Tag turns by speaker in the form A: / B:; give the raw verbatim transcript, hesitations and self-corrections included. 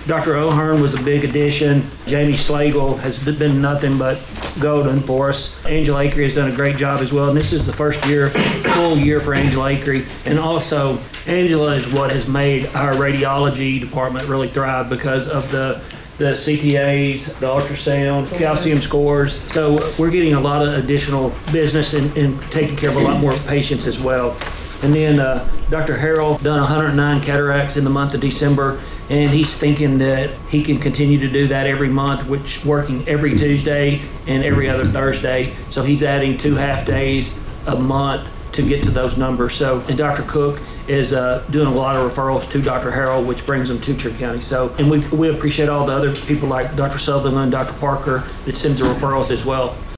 A: Doctor O'Hearn was a big addition. Jamie Slagle has been nothing but golden for us. Angela Akery has done a great job as well, and this is the first year, full year for Angela Akery. And also, Angela is what has made our radiology department really thrive because of the the C T As, the ultrasound, calcium scores. So we're getting a lot of additional business and, and taking care of a lot more patients as well. And then uh, Doctor Harrell done one hundred nine cataracts in the month of December, and he's thinking that he can continue to do that every month, which working every Tuesday and every other Thursday. So he's adding two half days a month to get to those numbers. So, and Doctor Cook is uh, doing a lot of referrals to Doctor Harrell, which brings them to Cherokee County. So, and we we appreciate all the other people like Doctor Sutherland, Doctor Parker that sends the referrals as well.